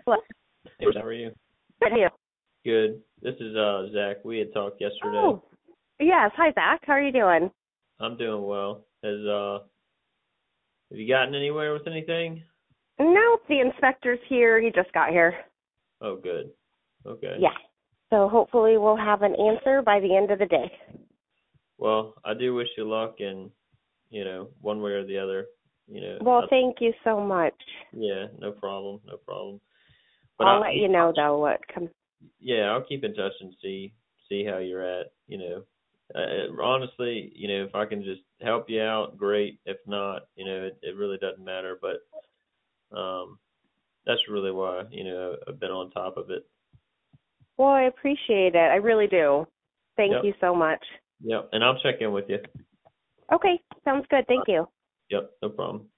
Hello. Hey, how are you? Good. How are you? Good. This is Zach. We had talked yesterday. Oh, yes. Hi, Zach. How are you doing? I'm doing well. Have you gotten anywhere with anything? No, the inspector's here. He just got here. Oh, good. Okay. Yeah. So hopefully we'll have an answer by the end of the day. Well, I do wish you luck, and one way or the other, Well, thank you so much. yeah, no problem, no problem. But I'll let you know though what comes. yeah, I'll keep in touch and see how you're at. Honestly, if I can just help you out, great. If not, it really doesn't matter. But that's really why I've been on top of it. Well, I appreciate it. I really do. Thank Yep. you so much. Yep, and I'll check in with you. Okay, sounds good. Thank you. Yep, no problem.